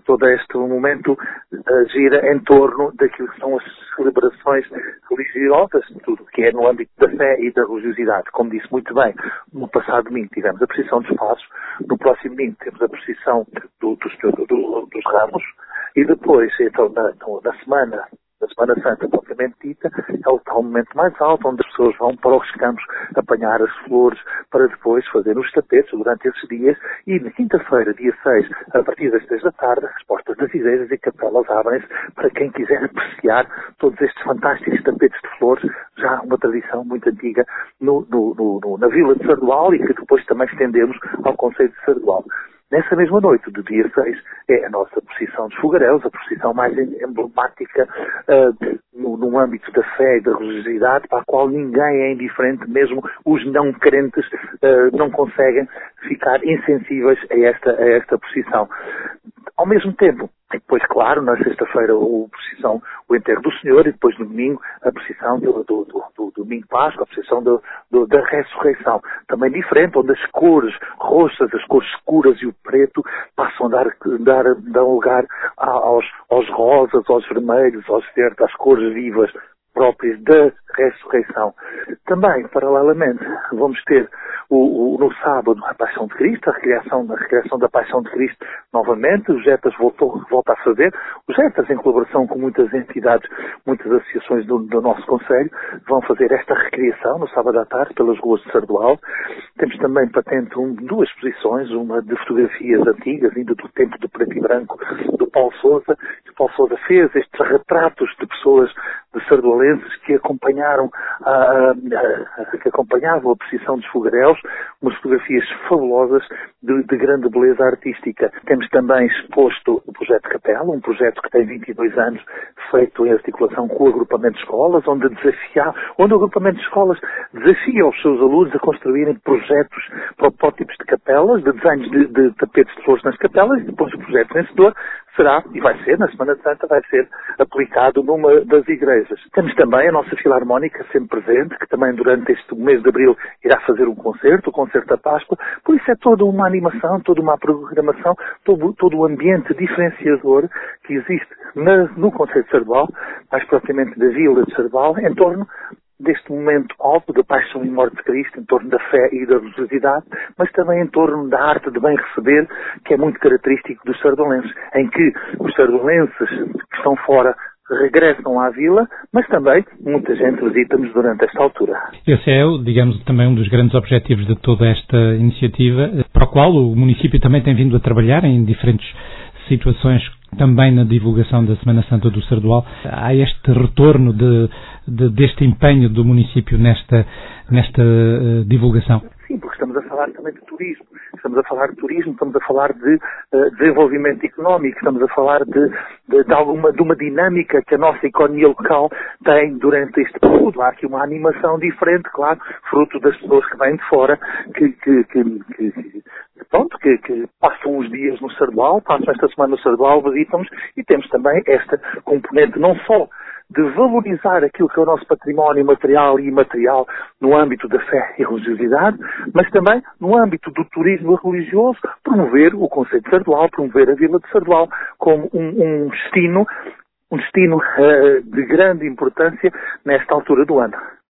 todo este momento gira em torno daquilo que são as celebrações religiosas, tudo que é no âmbito da fé e da religiosidade. Como disse muito bem, no passado domingo tivemos a procissão dos Passos, no próximo domingo temos a procissão dos Ramos, e depois, então, na Semana Santa, propriamente dita, é o tal momento mais alto, onde as pessoas vão para os campos apanhar as flores para depois fazer os tapetes durante esses dias. E na quinta-feira, dia 6, a partir das 3 da tarde, as portas das igrejas e capelas abrem-se para quem quiser apreciar todos estes fantásticos tapetes de flores, já uma tradição muito antiga na Vila de Sardual, e que depois também estendemos ao concelho de Sardual. Nessa mesma noite, do dia 6, é a nossa procissão dos fogaréus, a procissão mais emblemática no âmbito da fé e da religiosidade, para a qual ninguém é indiferente, mesmo os não crentes não conseguem ficar insensíveis a esta procissão. Ao mesmo tempo, depois, claro, na sexta-feira o enterro do Senhor, e depois no domingo a procissão do domingo de Páscoa, a procissão da ressurreição. Também diferente, onde as cores roxas, as cores escuras e o preto passam a dar lugar aos rosas, aos vermelhos, aos verdes, às cores vivas próprias da ressurreição. Também, paralelamente, vamos ter no sábado a Paixão de Cristo, a recriação da Paixão de Cristo novamente. O Jetas volta a fazer. O Jetas, em colaboração com muitas entidades, muitas associações do nosso concelho, vão fazer esta recriação no sábado à tarde pelas ruas de Sardual. Temos também patente duas exposições, uma de fotografias antigas, ainda do tempo do preto e branco, do Paulo Sousa. O Paulo Sousa fez estes retratos de pessoas de sardualenses que acompanhavam a procissão dos fogaréus, umas fotografias fabulosas de grande beleza artística. Temos também exposto o projeto Capela, um projeto que tem 22 anos, feito em articulação com o agrupamento de escolas, onde o agrupamento de escolas desafia os seus alunos a construírem protótipos de capelas, de desenhos de tapetes de flores nas capelas, e depois o projeto vencedor será, e vai ser, na Semana Santa, vai ser aplicado numa das igrejas. Temos também a nossa Filarmónica sempre presente, que também durante este mês de abril irá fazer um concerto, o Concerto da Páscoa. Por isso é toda uma animação, toda uma programação, todo o ambiente diferenciador que existe no Concelho de Sardual, mais propriamente da Vila de Sardual, em torno deste momento alto da paixão e morte de Cristo, em torno da fé e da religiosidade, mas também em torno da arte de bem receber, que é muito característico dos sardualenses, em que os sardualenses que estão fora regressam à vila, mas também muita gente visita-nos durante esta altura. Esse é, digamos, também um dos grandes objetivos de toda esta iniciativa, para o qual o município também tem vindo a trabalhar em diferentes situações, também na divulgação da Semana Santa do Sardual. Há este retorno deste empenho do município nesta divulgação. Sim, porque estamos a falar também de turismo. Estamos a falar de desenvolvimento económico, estamos a falar de uma dinâmica que a nossa economia local tem durante este período. Há aqui uma animação diferente, claro, fruto das pessoas que vêm de fora, que passam os dias no Sardual, passam esta semana no Sardual, visitam-nos, e temos também esta componente não só de valorizar aquilo que é o nosso património material e imaterial no âmbito da fé e religiosidade, mas também no âmbito do turismo religioso, promover o concelho de Sardual, promover a Vila de Sardual como um destino de grande importância nesta altura do ano.